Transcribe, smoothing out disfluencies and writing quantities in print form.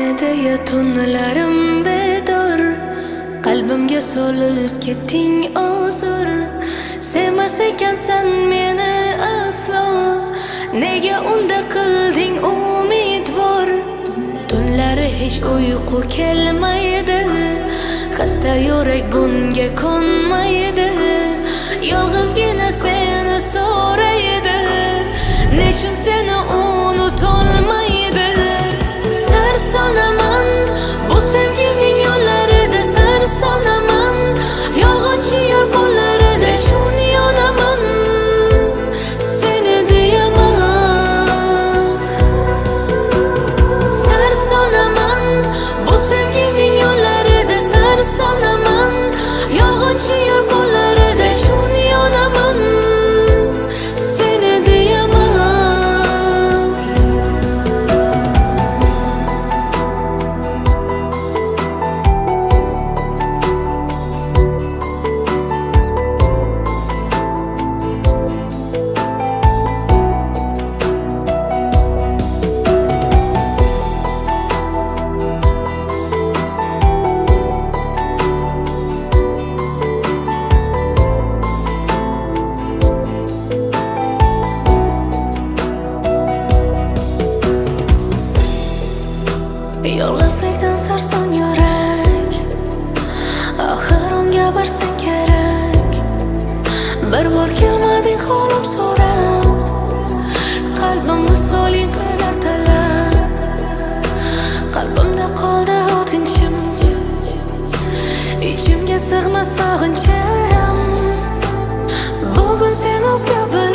deya tunlarim bedor, qalbimga solib ketding ozor. Sevmas ekansan meni aslo, nega unda qilding umidvor? Tunlari hech uyqu kelmaydi, xasta yurak bunga konmaydi. Yolg'izgina seni so'raydi, nechun seni unutolmaydi? Sarsonaman bu sevgining yo'llarida, sarsonaman yolg'onchi yo'l qo'llarida. Nechun yonaman seni deyaman. Sarsonaman bu sevgining yo'llarida, sarsonaman yolg'onchi yo'l qo'llarida. Nechun yonaman seni deyaman. Yolg'izlikdan sarson yurak, oxir unga borsang kerak. Bir bor kelmading holim so'rab, qalbim visoling qilar talab. Qalbimda qoldi o'tinchim, ichimga sig'mas sog'inchim. Bugun sen o'zga bir